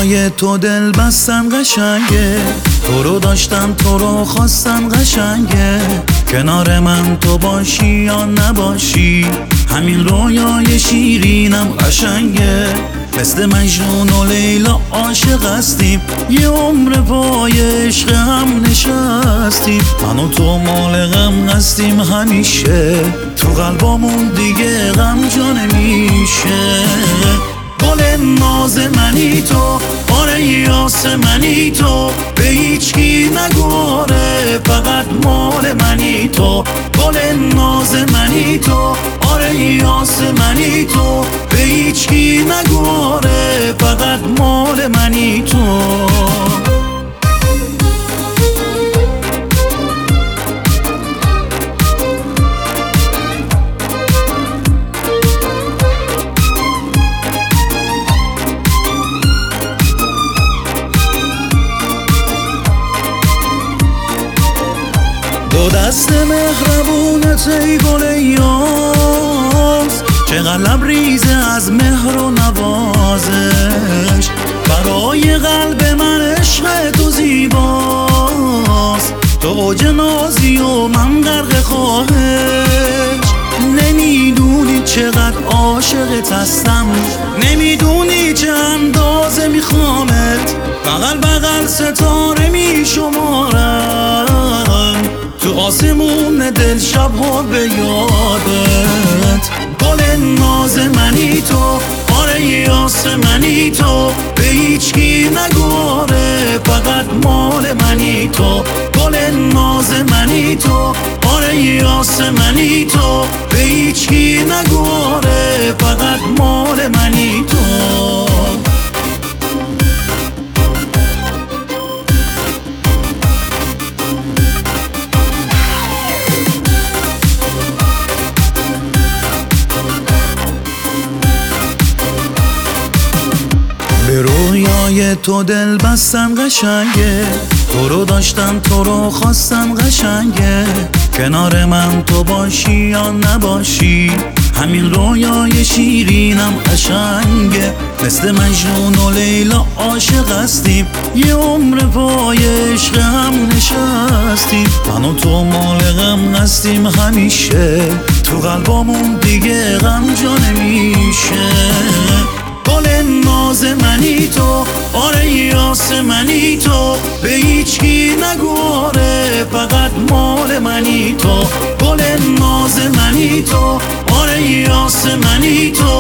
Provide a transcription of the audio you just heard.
رویای تو دل بستن قشنگه، تو رو داشتم تو رو خواستم قشنگه. کنار من تو باشی یا نباشی، همین رویای شیرینم قشنگه. مثل مجنون و لیلا عاشق هستیم، یه عمر پای عشق هم نشستیم. من و تو مال غم هستیم همیشه، تو قلبامون دیگه غم جا نمیشه. گل ناز منی تو، آره یاس منی تو، به هیچ کی نگواره فقط مال منی تو. گل ناز منی تو، آره یاس منی تو، به هیچ کی نگواره فقط مال منی تو. دو دست مهربونت ای گل یاس، چقدر لبریزه از مهر و نوازش. برای قلب من عشق تو زیباست، تو اوج نازی و من غرق خواهش. نمیدونی چقدر عاشقت هستم، نمیدونی چه اندازه میخوامت. بغل بغل ستاره میشمارم، تو آسمون دل شبها به یادت. گل ناز منی تو، آره یاس منی تو، به هیچ کی نگواره فقط مال منی تو. گل ناز منی تو، آره یاس منی تو، به هیچ کی نگواره فقط مال منی تو. به رویای تو دل بستن قشنگه، تو رو داشتم تو رو خواستم قشنگه. کنار من تو باشی یا نباشی، همین رویای شیرینم قشنگه. مثل مجنون و لیلا عاشق هستیم، یه عمر پای عشق هم نشستیم. من و تو مال غم هستیم همیشه، تو قلبامون دیگه غم جا نمیشه. گل ناز منی تو، آره یاس منی تو، به هیچ کی نگواره فقط مال منی تو. گل ناز منی تو، آره یاس منی تو،